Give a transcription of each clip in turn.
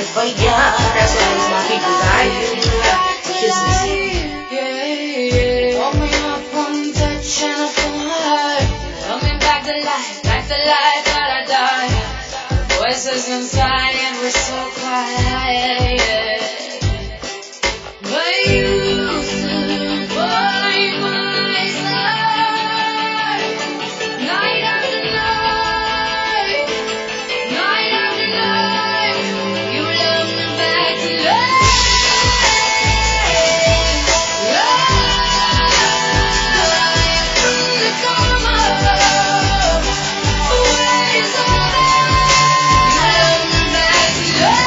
for ya. That's what it's my people, alright? Kisses. Woke me up one touch and I feel my heart coming back to life that I died. Voices inside and we're so quiet. But you stood by my side, night after night, night after night. You love me back to life, life from the coma. Where is all that? You love me back to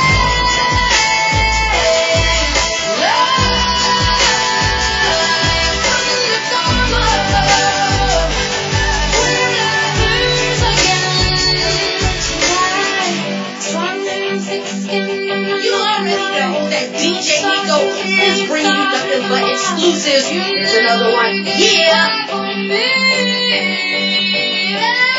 You already know that DJ Nico is bringing you nothing but exclusives. Here's another one. Yeah. life.